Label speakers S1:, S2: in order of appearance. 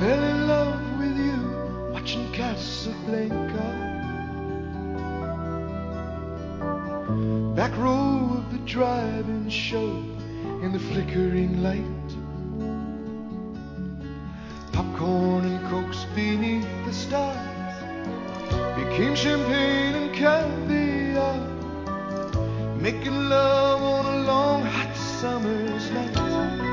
S1: fell in love with you watching Casablanca. Back row of the drive-in show in the flickering light. Popcorn and cokes beneath the stars became champagne and caviar, making love on a long hot summer's night.